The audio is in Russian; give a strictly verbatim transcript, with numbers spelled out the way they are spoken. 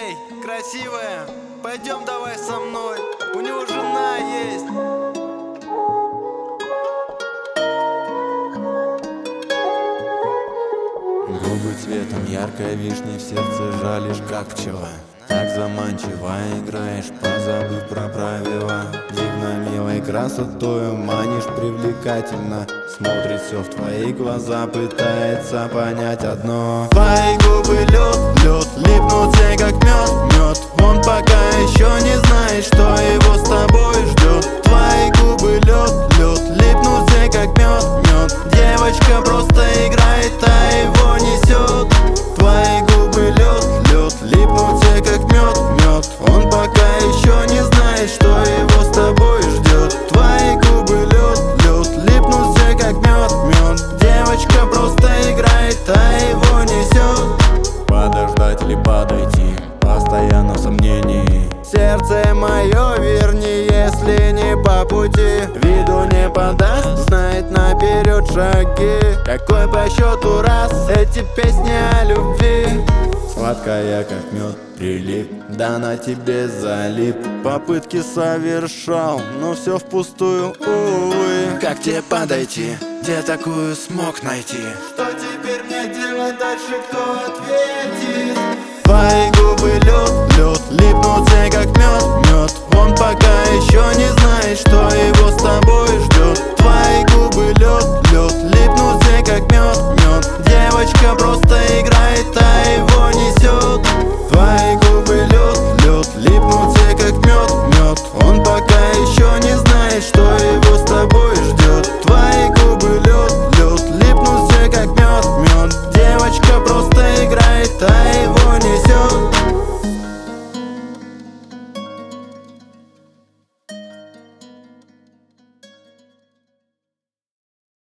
Эй, красивая, пойдем давай со мной, у него жена есть. Губы цветом яркой вишни, в сердце жалишь, как пчела. Так заманчиво играешь, позабыв про правила. Дивно милой красотою манишь привлекательно. Смотрит все в твои глаза, пытается понять одно. Твои губы лед, лед, липнут все как мед, мед. Он пока еще не знает, что его с тобой ждет. Твои губы лед, лед, липнут все как мед, мед. Девочка просто играет, а его несет. Твои губы лед, лед, липнут все как мед, мед. Он пока еще не знает, что его с тобой ждет. Твои губы лед, лед, липнут все как мед, мед. Девочка просто играет, а его несет. Подождать или подойти, постоянно в сомнении. Сердце мое верни, если не по пути. Виду не подаст, знает наперед шаги. Какой по счету раз эти песни о любви. Сладкая как мед, прилип, да на тебе залип. Попытки совершал, но все впустую, увы. Как тебе подойти, где такую смог найти? Что теперь мне делать дальше, кто